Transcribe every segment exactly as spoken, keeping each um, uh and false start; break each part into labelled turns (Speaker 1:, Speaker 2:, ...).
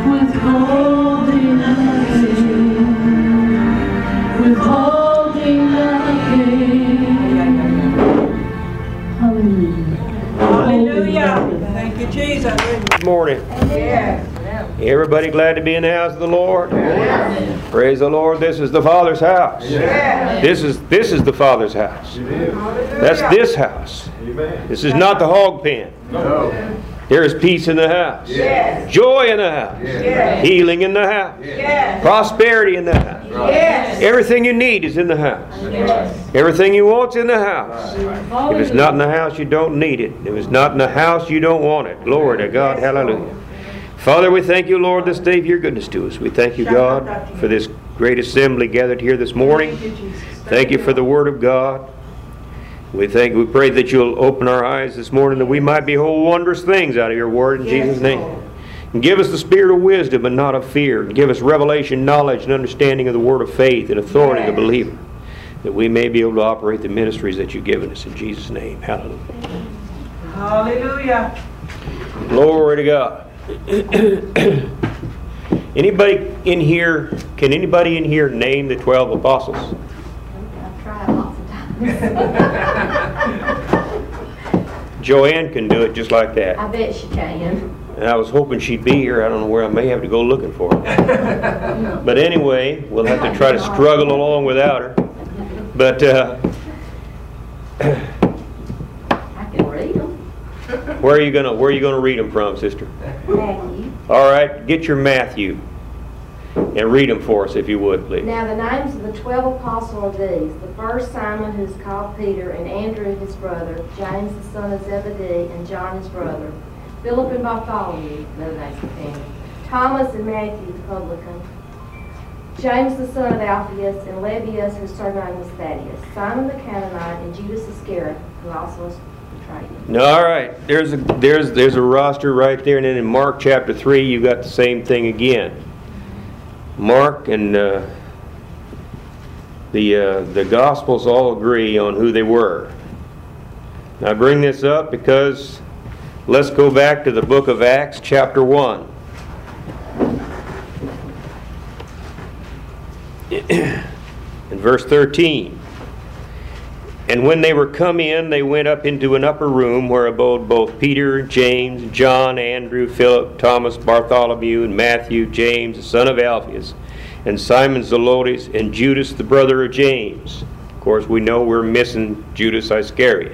Speaker 1: Withholding nothing, withholding nothing. Hallelujah.
Speaker 2: Hallelujah. Thank you, Jesus.
Speaker 3: Good morning.
Speaker 2: Yeah.
Speaker 3: Everybody glad to be in the house of the Lord?
Speaker 2: Yeah.
Speaker 3: Praise the Lord. This is the Father's house.
Speaker 2: Yeah.
Speaker 3: This is this is the Father's house. That's this house. This is not the hog pen.
Speaker 2: No.
Speaker 3: There is peace in the house.
Speaker 2: Yes.
Speaker 3: Joy in the house.
Speaker 2: Yes.
Speaker 3: Healing in the house.
Speaker 2: Yes.
Speaker 3: Prosperity in the house.
Speaker 2: Yes.
Speaker 3: Everything you need is in the house.
Speaker 2: Yes.
Speaker 3: Everything you want's in the house. If it's not in the house, you don't need it. If it's not in the house, you don't want it. Glory to God. Hallelujah. Father, we thank you, Lord, this day for your goodness to us. We thank you, God, for this great assembly gathered here this morning. Thank you for the Word of God. We thank, we pray that you'll open our eyes this morning that we might behold wondrous things out of your Word in Jesus' name. And give us the spirit of wisdom and not of fear. And give us revelation, knowledge, and understanding of the Word of faith and authority of the believer, that we may be able to operate the ministries that you've given us in Jesus' name. Hallelujah.
Speaker 2: Hallelujah.
Speaker 3: Glory to God. Anybody in here, can anybody in here name the twelve apostles?
Speaker 4: I've tried lots of times.
Speaker 3: Joanne can do it just like that.
Speaker 4: I bet she can.
Speaker 3: And I was hoping she'd be here. I don't know where I may have to go looking for her. But anyway, we'll have to try to struggle along without her. But uh,
Speaker 4: I can read them.
Speaker 3: where are you gonna where are you gonna read them from, sister?
Speaker 4: Matthew.
Speaker 3: All right, get your Matthew and read them for us, if you would, please.
Speaker 4: Now the names of the twelve apostles are these: the first Simon, who is called Peter, and Andrew his brother, James the son of Zebedee, and John his brother, Philip and Bartholomew, no names for family, Thomas and Matthew the publican, James the son of Alphaeus, and Lebbaeus, whose surname was Thaddeus, Simon the Canaanite, and Judas Iscariot, who also betrayed him.
Speaker 3: No, all right. There's a there's there's a roster right there, and then in Mark chapter three, you got the same thing again. Mark and uh, the uh, the Gospels all agree on who they were. I bring this up because let's go back to the book of Acts, chapter one. In verse thirteen. And when they were come in, they went up into an upper room where abode both Peter, James, John, Andrew, Philip, Thomas, Bartholomew, and Matthew, James, the son of Alphaeus, and Simon Zelotes, and Judas, the brother of James. Of course, we know we're missing Judas Iscariot.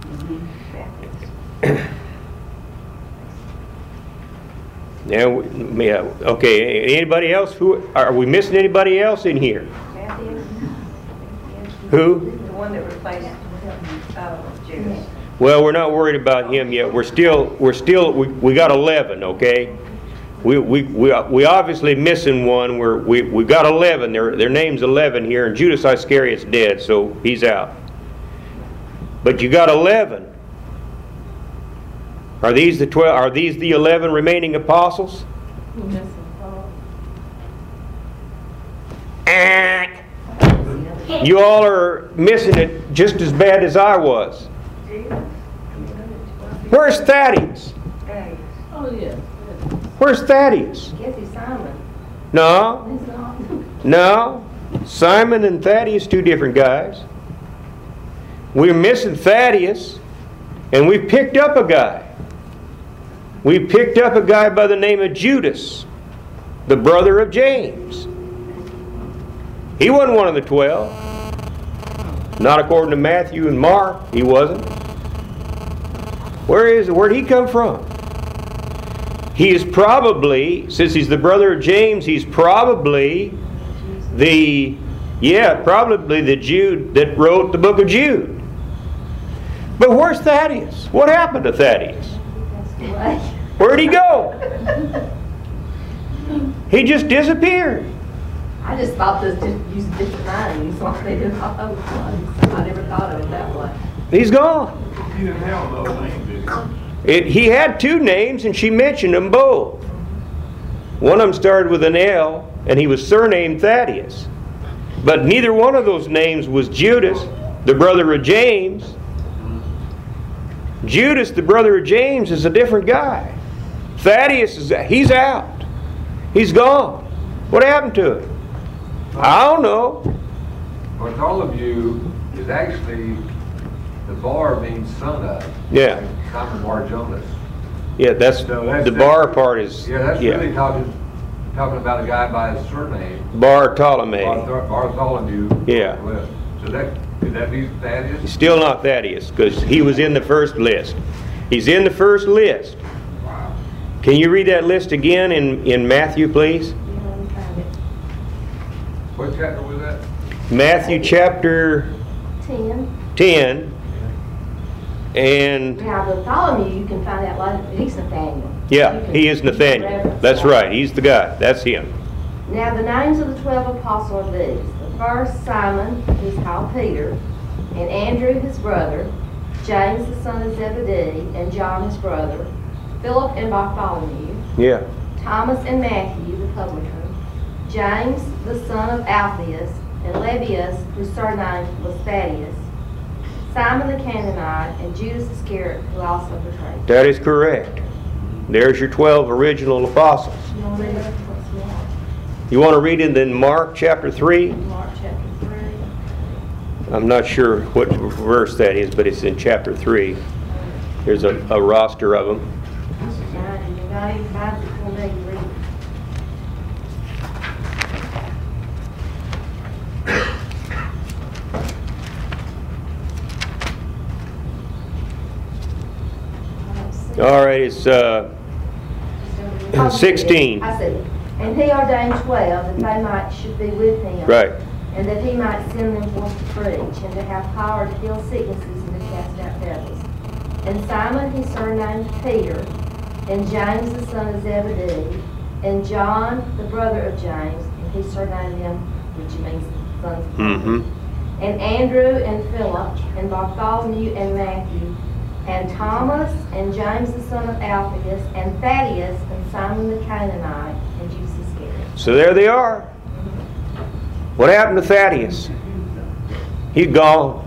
Speaker 3: Now, yeah, okay. Anybody else? Who are we missing? Anybody else in here?
Speaker 2: Matthew.
Speaker 3: Who?
Speaker 2: The one that replaced uh, Judas.
Speaker 3: Well, we're not worried about him yet. We're still, we're still, we, we got eleven, okay? We we we we obviously missing one. We're, we we got eleven. Their their name's eleven here, and Judas Iscariot's dead, so he's out. But you got eleven. Are these the twelve? Are these the eleven remaining apostles? You all are missing it just as bad as I was. Where's Thaddeus?
Speaker 1: Oh, yeah.
Speaker 3: Where's Thaddeus?
Speaker 4: I guess he's Simon.
Speaker 3: No,
Speaker 4: He's not.
Speaker 3: no. Simon and Thaddeus, two different guys. We're missing Thaddeus, and we picked up a guy. We picked up a guy by the name of Judas, the brother of James. He wasn't one of the twelve. Not according to Matthew and Mark, he wasn't. Where is where'd he come from? He is probably, since he's the brother of James, he's probably the, yeah, probably the Jude that wrote the book of Jude. But where's Thaddeus? What happened to Thaddeus? Where'd he go? He just disappeared.
Speaker 4: I just thought this just used different names like they did all over the place. I never thought of it that way.
Speaker 3: He's gone.
Speaker 5: He didn't have those names, did he?
Speaker 3: It, he had two names, and she mentioned them both. One of them started with an L, and he was surnamed Thaddeus. But neither one of those names was Judas, the brother of James. Judas, the brother of James, is a different guy. Thaddeus, is he's out. He's gone. What happened to him? I don't know.
Speaker 6: Bartholomew is actually, the bar means son of.
Speaker 3: Yeah.
Speaker 6: Like Simon Bar Jonas.
Speaker 3: Yeah, that's,
Speaker 6: So that's
Speaker 3: the bar part is,
Speaker 6: Yeah, that's
Speaker 3: yeah.
Speaker 6: really talking, talking about a guy by his surname.
Speaker 3: Bartholomew.
Speaker 6: Barthor- Bartholomew.
Speaker 3: Yeah.
Speaker 6: So that, could that be Thaddeus?
Speaker 3: He's still not Thaddeus, because he was in the first list. He's in the first list.
Speaker 6: Wow.
Speaker 3: Can you read that list again in, in Matthew, please?
Speaker 4: You know, let me find it.
Speaker 6: What chapter was that?
Speaker 3: Matthew chapter
Speaker 4: Ten.
Speaker 3: ten. And,
Speaker 4: Now, Bartholomew, you can find out later, he's Nathaniel.
Speaker 3: yeah,
Speaker 4: You can-
Speaker 3: he is
Speaker 4: you can
Speaker 3: Nathaniel.
Speaker 4: reference
Speaker 3: That's
Speaker 4: that.
Speaker 3: right, he's the guy. That's him.
Speaker 4: Now, the names of the twelve apostles are these. The first, Simon, who's called Peter, and Andrew, his brother, James, the son of Zebedee, and John, his brother, Philip and Bartholomew,
Speaker 3: Yeah.
Speaker 4: Thomas and Matthew, the publican, James, the son of Alphaeus, and Lebbaeus, whose surname was Thaddeus, Simon the Canaanite, and Judas Iscariot, who also betrayed.
Speaker 3: That is correct. There's your twelve original apostles.
Speaker 4: You want to read it? What's Mark?
Speaker 3: You want to read it in Mark chapter three?
Speaker 4: Mark chapter three.
Speaker 3: I'm not sure what verse that is, but it's in chapter three. There's a, a roster of them.
Speaker 4: Nine, and you're not even find it for me to read. I don't see it.
Speaker 3: All right, it's uh,
Speaker 4: Oh,
Speaker 3: sixteen.
Speaker 4: I see it. And he ordained twelve, that they might should be with him.
Speaker 3: Right.
Speaker 4: And that he might send them forth to preach, and to have power to heal sicknesses, and to cast out devils. And Simon he surnamed Peter, and James the son of Zebedee, and John the brother of James, and he surnamed him, which means sons of God.
Speaker 3: Mm-hmm.
Speaker 4: And Andrew and Philip, and Bartholomew and Matthew, and Thomas, and James the son of Alphaeus, and Thaddeus, and Simon the Canaanite, and Judas Iscariot.
Speaker 3: So there they are. What happened to Thaddeus? He's gone.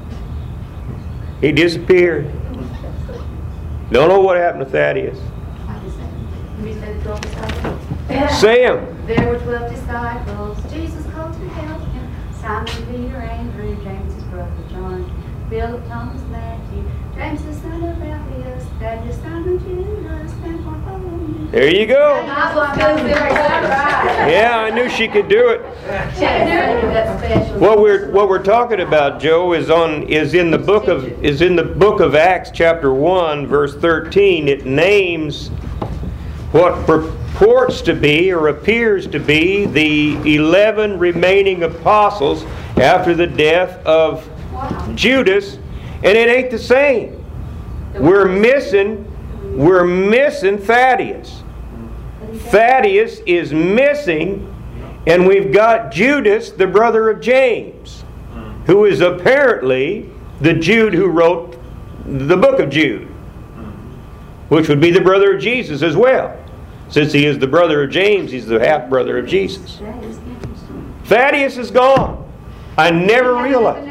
Speaker 3: He disappeared. Don't know what happened to Thaddeus.
Speaker 7: We said the twelve disciples.
Speaker 3: Say him.
Speaker 7: There were twelve disciples. Jesus called to help him. Simon, Peter, Andrew, James, his brother, John, Philip, Thomas, Matthew, James, the son of Alphaeus, Thaddeus, Simon, Judas, and Bartholomew.
Speaker 3: There you go.
Speaker 7: I was going to say right.
Speaker 3: Yeah, I knew she could do it.
Speaker 7: That's special.
Speaker 3: What we're what we're talking about, Joe, is on is in the book of is in the book of Acts, chapter one, verse thirteen. It names what purports to be or appears to be the eleven remaining apostles after the death of
Speaker 7: Wow.
Speaker 3: Judas, and it ain't the same. We're missing we're missing Thaddeus. Thaddeus is missing, and we've got Judas, the brother of James, who is apparently the Jude who wrote the book of Jude, which would be the brother of Jesus as well. Since he is the brother of James, he's the half-brother of Jesus.
Speaker 7: That is interesting.
Speaker 3: Thaddeus is gone. I never realized.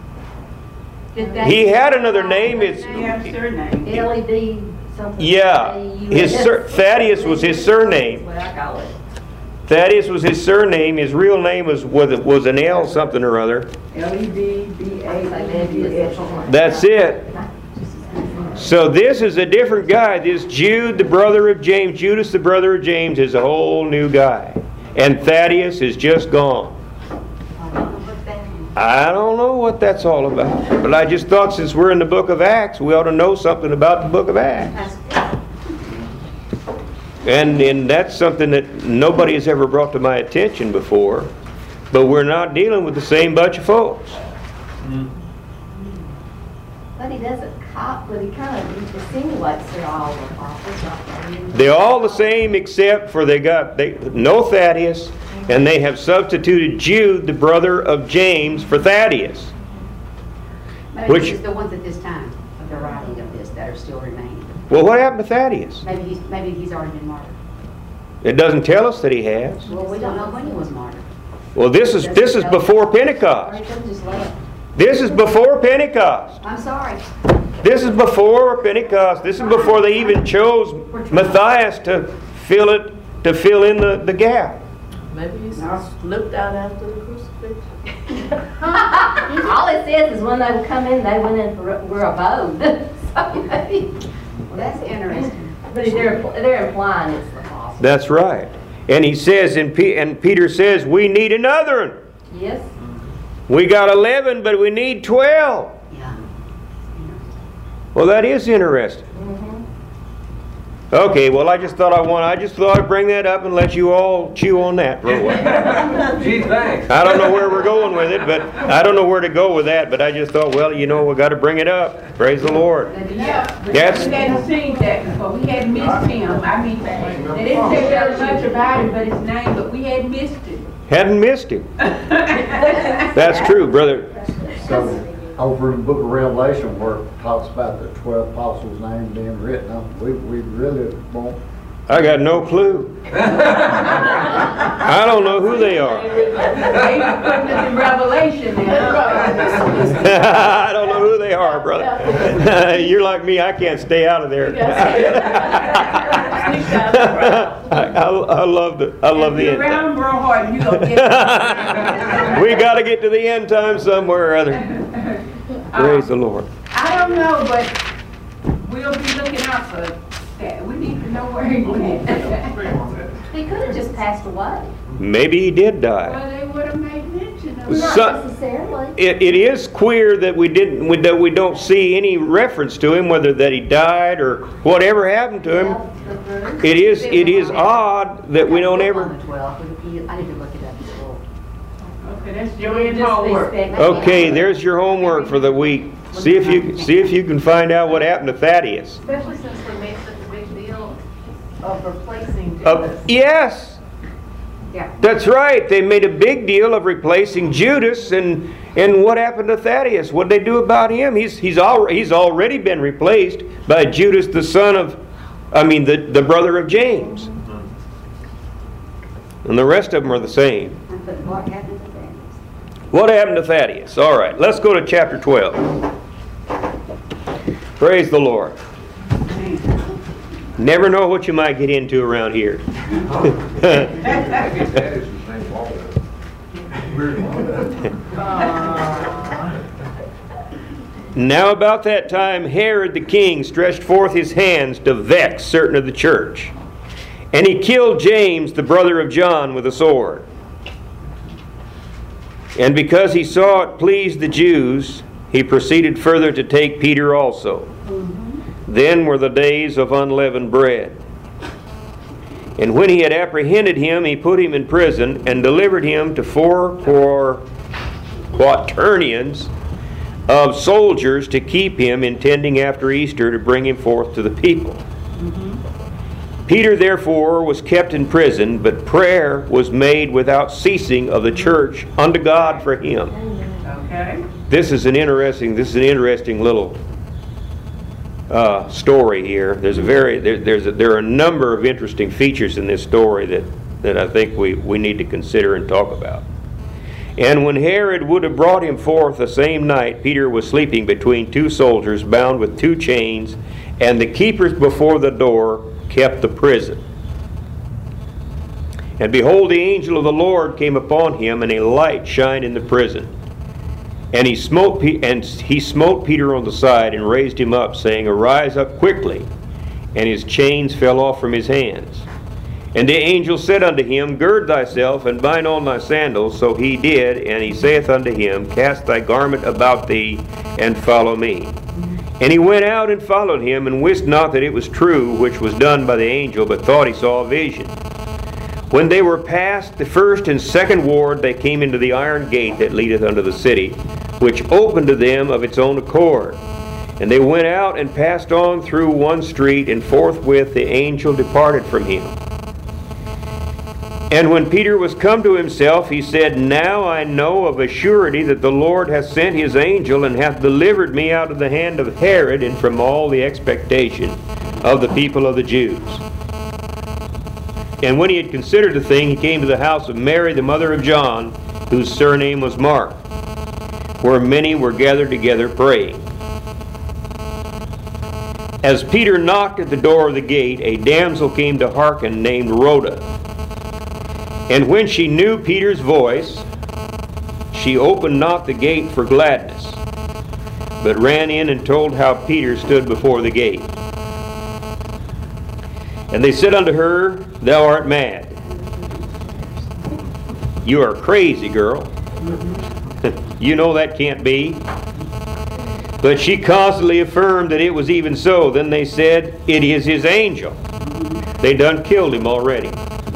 Speaker 3: He had another name. It's
Speaker 2: You have surname.
Speaker 4: L E D something.
Speaker 3: yeah.
Speaker 4: A U S.
Speaker 3: His sur- Thaddeus was his surname.
Speaker 2: What I call it.
Speaker 3: Thaddeus was his surname. His real name was was, was an L something or other.
Speaker 2: L E D B A D S.
Speaker 3: That's it. So this is a different guy. This Jude, the brother of James, Judas, the brother of James, is a whole new guy. And Thaddeus is just gone. I don't know what that's all about. But I just thought since we're in the book of Acts, we ought to know something about the book of Acts. And, and that's something that nobody has ever brought to my attention before. But we're not dealing with the same bunch of folks.
Speaker 4: But he doesn't cop, but he kind of insinuates they're all the apostles. Like
Speaker 3: They're all the same except for they got they no Thaddeus, and they have substituted Jude, the brother of James, for Thaddeus.
Speaker 7: Maybe
Speaker 3: Which-
Speaker 7: this is the ones at this time of the writing of this that are still remaining.
Speaker 3: Well, what happened to Thaddeus?
Speaker 7: Maybe he's, maybe he's already been martyred.
Speaker 3: It doesn't tell us that he has.
Speaker 7: Well, we don't know when he was martyred.
Speaker 3: Well, this is this is before
Speaker 4: Or
Speaker 3: Pentecost.
Speaker 4: he could've just left.
Speaker 3: This is before Pentecost.
Speaker 7: I'm sorry.
Speaker 3: This is before Pentecost. This is before they even chose Matthias to fill it to fill in the, the gap.
Speaker 1: Maybe he slipped out after the crucifixion.
Speaker 4: All it says is when they would come in, they went in for, were abode. So maybe,
Speaker 7: Well, that's interesting.
Speaker 4: but they're, they're implying it's the apostle.
Speaker 3: That's right. And he says, in P- and Peter says, we need another one.
Speaker 4: Yes?
Speaker 3: We got eleven, but we need twelve.
Speaker 7: Yeah.
Speaker 3: Well, that is interesting. Okay, well, I just thought I want, I just thought I'd bring that up and let you all chew on that for a while.
Speaker 6: Gee, thanks.
Speaker 3: I don't know where we're going with it, but I don't know where to go with that, but I just thought, well, you know, we got to bring it up. Praise the Lord.
Speaker 2: Yeah,
Speaker 3: That's-
Speaker 2: we hadn't seen that before. We had missed him. I mean, they didn't say very much about him, but his name, but we had missed him.
Speaker 3: Hadn't missed him. That's true, brother.
Speaker 8: So, over in the book of Revelation where it talks about the twelve apostles' names being written on, we, we really won't.
Speaker 3: I got no clue. I don't know who they are.
Speaker 2: They were putting us in Revelation now.
Speaker 3: I don't know who they are, brother. You're like me, I can't stay out of there. I, I, I love the I love
Speaker 2: If
Speaker 3: the
Speaker 2: you're
Speaker 3: end time.
Speaker 2: around real hard, you gonna get
Speaker 3: We got to get to the end time somewhere or other. Praise the Lord.
Speaker 2: I don't know, but we'll be looking out for that. We need to know where he went.
Speaker 4: He could have just passed away.
Speaker 3: Maybe he did die.
Speaker 2: Well, they would have made mention of it.
Speaker 4: Not
Speaker 3: So-
Speaker 4: necessarily.
Speaker 3: It, it is queer that we didn't we- that we don't see any reference to him, whether that he died or whatever happened to him. It is it is odd that we don't ever.
Speaker 7: twelve, I need to look it up as well.
Speaker 2: Okay, that's Joanne's homework.
Speaker 3: Okay, there's your homework for the week. See if you see if you can find out what happened to Thaddeus.
Speaker 9: Especially since we made such a big deal of replacing
Speaker 3: Uh,
Speaker 9: Judas.
Speaker 3: yes.
Speaker 7: Yeah.
Speaker 3: That's right. They made a big deal of replacing Judas, and and what happened to Thaddeus? What did they do about him? He's he's al- he's already been replaced by Judas, the son of, I mean, the, the brother of James. And the rest of them are the same.
Speaker 7: But what happened to Thaddeus?
Speaker 3: What happened to Thaddeus? All right, let's go to chapter twelve. Praise the Lord. Never know what you might get into around here.
Speaker 6: I guess that is his name, Walter. Weird one.
Speaker 3: Now about that time Herod the king stretched forth his hands to vex certain of the church. And he killed James, the brother of John, with a sword. And because he saw it pleased the Jews, he proceeded further to take Peter also. Then were the days of unleavened bread. And when he had apprehended him, he put him in prison and delivered him to four quar- quaternions of soldiers to keep him, intending after Easter to bring him forth to the people. Peter therefore was kept in prison, but prayer was made without ceasing of the church unto God for him.
Speaker 2: Okay.
Speaker 3: This is an interesting. This is an interesting little uh, story here. There's a very there, there's a, there are a number of interesting features in this story that that I think we we need to consider and talk about. And when Herod would have brought him forth the same night, Peter was sleeping between two soldiers, bound with two chains, and the keepers before the door kept the prison. And behold, the angel of the Lord came upon him, and a light shined in the prison. And he smote Pe- and he smote Peter on the side and raised him up, saying, Arise up quickly. And his chains fell off from his hands. And the angel said unto him, Gird thyself, and bind on thy sandals. So he did, and he saith unto him, Cast thy garment about thee, and follow me. And he went out and followed him, and wist not that it was true which was done by the angel, but thought he saw a vision. When they were past the first and second ward, they came into the iron gate that leadeth unto the city, which opened to them of its own accord. And they went out and passed on through one street, and forthwith the angel departed from him. And when Peter was come to himself, he said, Now I know of a surety that the Lord hath sent his angel, and hath delivered me out of the hand of Herod, and from all the expectation of the people of the Jews. And when he had considered the thing, he came to the house of Mary, the mother of John, whose surname was Mark, where many were gathered together praying. As Peter knocked at the door of the gate, a damsel came to hearken, named Rhoda. And when she knew Peter's voice, she opened not the gate for gladness, but ran in and told how Peter stood before the gate. And they said unto her, Thou art mad. You are crazy, girl. You know that can't be. But she constantly affirmed that it was even so. Then they said, It is his angel. They done killed him already.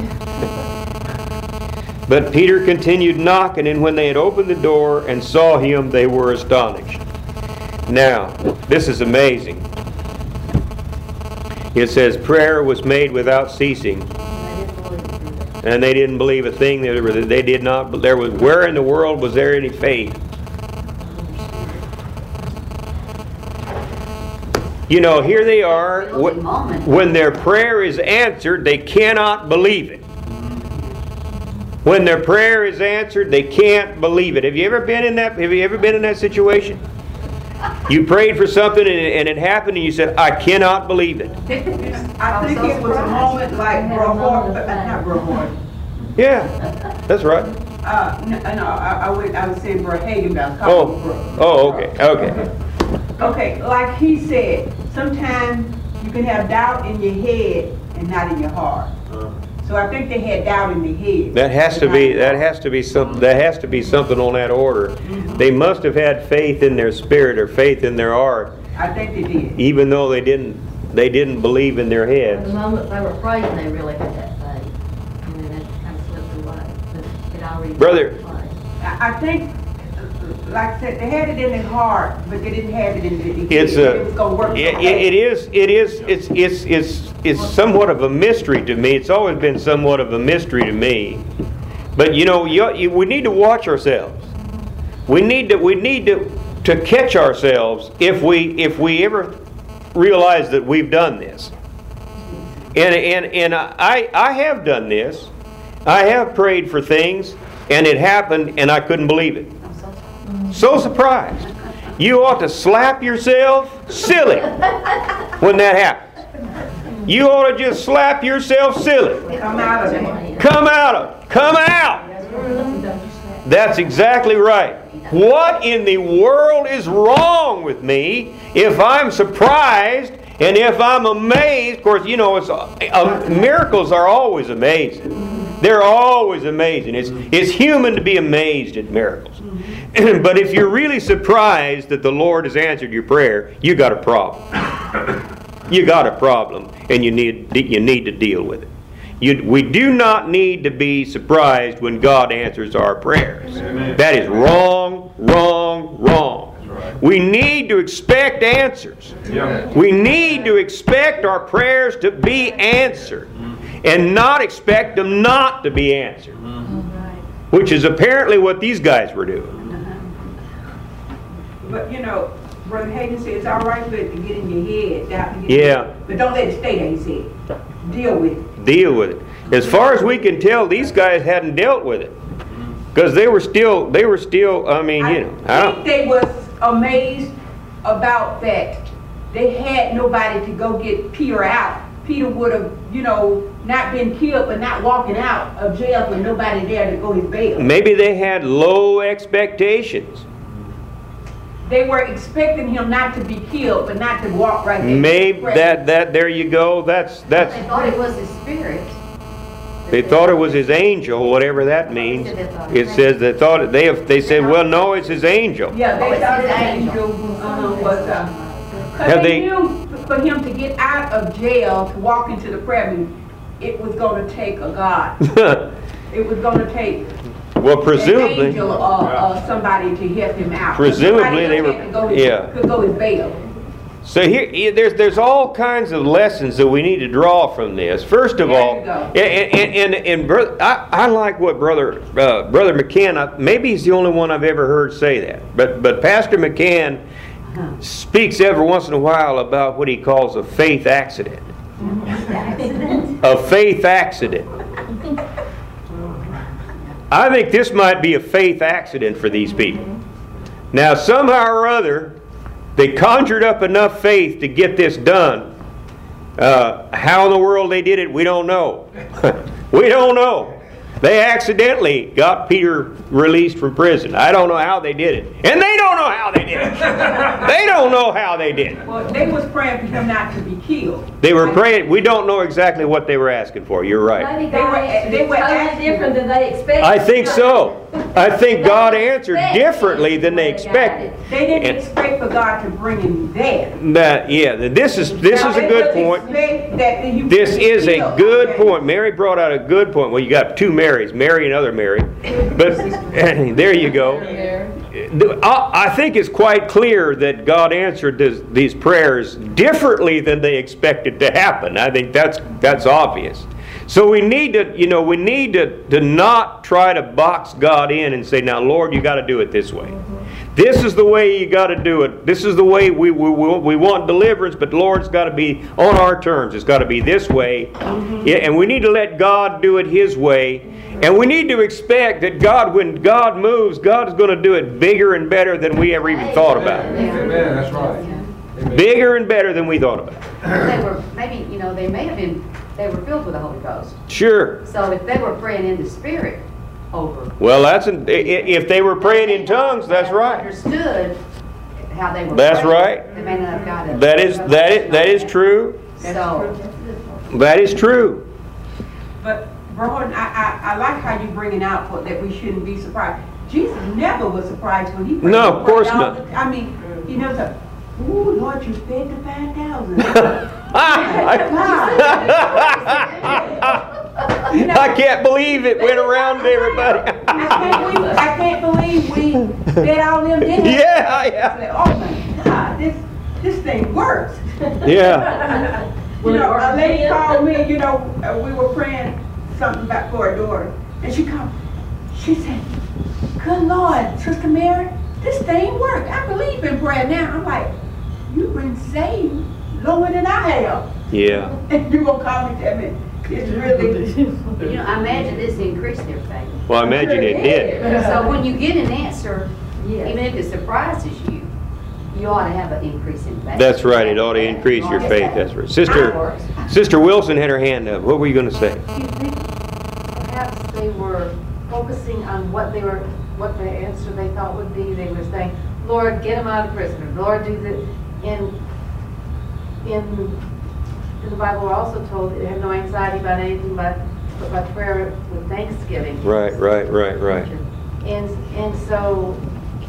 Speaker 3: But Peter continued knocking, and when they had opened the door and saw him, they were astonished. Now, this is amazing. It says, prayer was made without ceasing. And they didn't believe a thing. They did not. There was. Where in the world was there any faith? You know, here they are. When their prayer is answered, they cannot believe it. When their prayer is answered, they can't believe it. Have you ever been in that? Have you ever been in that situation? You prayed for something and it, and it happened, and you said, "I cannot believe it."
Speaker 2: I think it was a moment like Brahor, not Brahor.
Speaker 3: Yeah, that's right.
Speaker 2: Uh, no, no I, I would I would say Brohagen about
Speaker 3: Oh, oh, okay, okay.
Speaker 2: Okay, like he said, sometimes you can have doubt in your head and not in your heart. So I think they had doubt in their head.
Speaker 3: That has to be that has to be some that has to be something on that order. Mm-hmm. They must have had faith in their spirit or faith in their heart.
Speaker 2: I think they did.
Speaker 3: Even though they didn't they didn't believe in their heads.
Speaker 4: The moment they were praying, they really had that faith. And then it kind of slipped away. But it already
Speaker 3: Brother,
Speaker 2: I I think, like I said, they had it in their heart, but they didn't have it in their head.
Speaker 3: It's a,
Speaker 2: it was going to work.
Speaker 3: It, it is. It is. It's. It's. It's. It's somewhat of a mystery to me. It's always been somewhat of a mystery to me. But you know, you, you, we need to watch ourselves. We need to. We need to to catch ourselves if we if we ever realize that we've done this. And and and I I have done this. I have prayed for things, and it happened, and I couldn't believe it. So surprised. You ought to slap yourself silly when that happens. You ought to just slap yourself silly.
Speaker 2: Come out of it.
Speaker 3: Come out of it. Come out. That's exactly right. What in the world is wrong with me if I'm surprised and if I'm amazed? Of course, you know, it's uh, miracles are always amazing. They're always amazing. It's, it's human to be amazed at miracles. But if you're really surprised that the Lord has answered your prayer, you got a problem. You got a problem, and you need you need to deal with it. You, we do not need to be surprised when God answers our prayers. Amen. That is wrong, wrong, wrong. Right. We need to expect answers. Yeah. We need to expect our prayers to be answered, and not expect them not to be answered, which is apparently what these guys were doing.
Speaker 2: But you know, Brother Hayden said it's all right for it to get in your head, doubt to get
Speaker 3: yeah.
Speaker 2: in your head, but don't let it stay there, he said. Deal with it.
Speaker 3: Deal with it. As far as we can tell, these guys hadn't dealt with it. Because they were still, they were still, I mean, you know.
Speaker 2: I
Speaker 3: I
Speaker 2: think they was amazed about that. They had nobody to go get Peter out. Peter would have, you know, not been killed, but not walking out of jail with nobody there to go his bail.
Speaker 3: Maybe they had low expectations.
Speaker 2: They were expecting him not to be killed, but not to walk right there.
Speaker 3: Maybe that, that, there you go. That's, that's.
Speaker 4: They thought it was his spirit.
Speaker 3: They thought it was his angel, whatever that means. It says they thought it, they have, they said, well, no, it's his angel.
Speaker 2: Yeah, they thought his angel um, was. Uh,
Speaker 3: Have
Speaker 2: they,
Speaker 3: they
Speaker 2: knew for him to get out of jail to walk into the prayer meeting, it was going to take a God. It was going to take.
Speaker 3: Well, presumably,
Speaker 2: an angel or uh, somebody to help him out.
Speaker 3: Presumably, they were.
Speaker 2: Go his,
Speaker 3: yeah.
Speaker 2: Could go his bail.
Speaker 3: So here, there's there's all kinds of lessons that we need to draw from this. First of
Speaker 2: There
Speaker 3: all,
Speaker 2: you go.
Speaker 3: and and and, and brother, I, I like what brother uh, brother McCann. Maybe he's the only one I've ever heard say that. But but Pastor McCann speaks every once in a while about what he calls a faith accident. A faith accident. I think this might be a faith accident for these people. Now, somehow or other, they conjured up enough faith to get this done. Uh, how in the world they did it, we don't know. We don't know. They accidentally got Peter released from prison. I don't know how they did it. And they don't know how they did it. They don't know how they did it.
Speaker 2: Well, they was praying for him not to be killed.
Speaker 3: They were praying. We don't know exactly what they were asking for. You're right.
Speaker 4: Maybe
Speaker 2: They
Speaker 4: God
Speaker 2: were-
Speaker 4: answered
Speaker 2: they
Speaker 4: it
Speaker 2: were
Speaker 4: totally
Speaker 2: asking-
Speaker 4: different than they expected.
Speaker 3: I think so. I think God answered differently than they
Speaker 4: That's the way
Speaker 3: expected.
Speaker 2: They didn't
Speaker 3: And-
Speaker 2: expect for God to bring him there.
Speaker 3: That, yeah, this is this
Speaker 2: Now,
Speaker 3: is a
Speaker 2: they
Speaker 3: good
Speaker 2: just
Speaker 3: point.
Speaker 2: expect that he would
Speaker 3: This
Speaker 2: be
Speaker 3: is a
Speaker 2: killed.
Speaker 3: good
Speaker 2: Okay.
Speaker 3: point. Mary brought out a good point. Well, you got two Marys, Mary and other Mary. But there you go. I I think it's quite clear that God answered this, these prayers differently than they expected to happen. I think that's that's obvious. So we need to, you know, we need to, to not try to box God in and say, now, Lord, you got to do it this way. This is the way you got to do it. This is the way we, we, we, we want deliverance, but Lord, it's got to be on our terms. It's got to be this way. Yeah, and we need to let God do it His way. And we need to expect that God, when God moves, God is going to do it bigger and better than we ever even thought about.
Speaker 6: Amen, that's right. Amen.
Speaker 3: Bigger and better than we thought about.
Speaker 9: They were, maybe, you know, they may have been, they were filled with the Holy Ghost.
Speaker 3: Sure.
Speaker 9: So if they were praying in the Spirit over.
Speaker 3: Well, that's an, i- i- if they were praying in tongues, that's right.
Speaker 9: Understood how they were
Speaker 3: That's
Speaker 9: praying,
Speaker 3: right.
Speaker 9: They may not have got it.
Speaker 3: That is that is that is true.
Speaker 9: So,
Speaker 3: That is true.
Speaker 2: But, Broden, I, I, I like how you bringing out for, that we shouldn't be surprised. Jesus never was surprised when he prayed.
Speaker 3: No, of course
Speaker 2: All
Speaker 3: not.
Speaker 2: the- I mean, he knows that, ooh, Lord, you fed the five thousand.
Speaker 3: I can't believe it went around to everybody.
Speaker 2: I can't believe, I can't believe we fed all them dinner.
Speaker 3: Yeah, yeah.
Speaker 2: I said, oh my God, this, this thing works.
Speaker 3: Yeah.
Speaker 2: You know, a lady called me, you know, uh, we were praying something about for a daughter. And she called, she said, good Lord, Sister Mary, this thing worked. I believe in prayer now. I'm like, you've been saved longer than I have.
Speaker 3: Yeah.
Speaker 2: And you gonna call me, tell me, it's really,
Speaker 9: you know, I imagine this increased their faith.
Speaker 3: Well, I imagine it did.
Speaker 9: So when you get an answer,
Speaker 4: Yes.
Speaker 9: even if it surprises you, you ought to have an increase in faith.
Speaker 3: That's right. It ought to increase your faith. That's right. Sister, Sister Wilson had her hand up. What were you going to say?
Speaker 10: Do you think perhaps they were focusing on what they were, what the answer they thought would be? They were saying, Lord, get them out of prison. Lord, do the, in, in, in the Bible we're also told that have no anxiety about anything but, but by prayer with thanksgiving.
Speaker 3: Right, right, right, right.
Speaker 10: And, and so,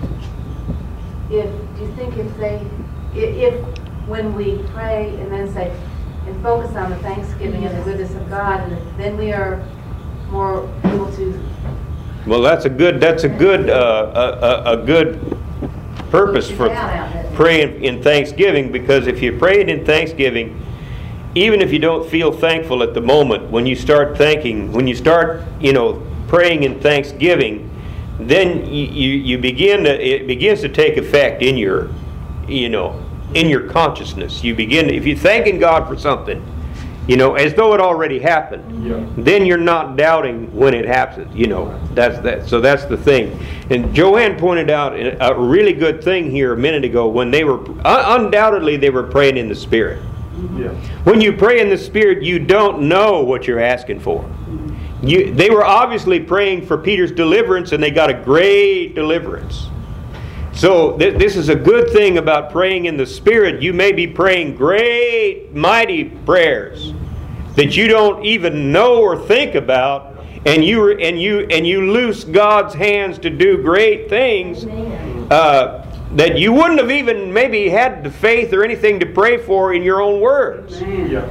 Speaker 10: if, do you think if they, i- if, when we pray and then say, and focus on the thanksgiving and the goodness of God, and then we are more able to,
Speaker 3: Well, that's a good. That's a good. Uh, a, a, a good purpose for praying in thanksgiving, because if you're praying in thanksgiving, even if you don't feel thankful at the moment, when you start thanking, when you start, you know, praying in thanksgiving, then you, you, you begin to, it begins to take effect in your, you know, in your consciousness. You begin, if you're thanking God for something, you know, as though it already happened,
Speaker 6: Yeah.
Speaker 3: then you're not doubting when it happens, you know. That's that. So that's the thing. And Joanne pointed out a really good thing here a minute ago when they were, undoubtedly they were praying in the Spirit.
Speaker 6: Yeah.
Speaker 3: When you pray in the Spirit, you don't know what you're asking for. You, they were obviously praying for Peter's deliverance, and they got a great deliverance. So th- this is a good thing about praying in the Spirit. You may be praying great, mighty prayers that you don't even know or think about, and you and you and you loose God's hands to do great things uh, that you wouldn't have even maybe had the faith or anything to pray for in your own words.
Speaker 6: Yeah.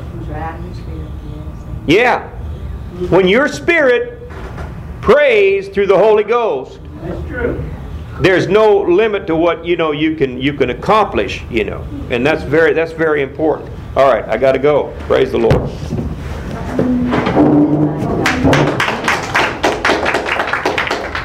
Speaker 3: Yeah. When your spirit prays through the Holy Ghost,
Speaker 2: that's true.
Speaker 3: there's no limit to what, you know, you can you can accomplish, you know. And that's very that's very important. All right, I got to go. Praise the Lord.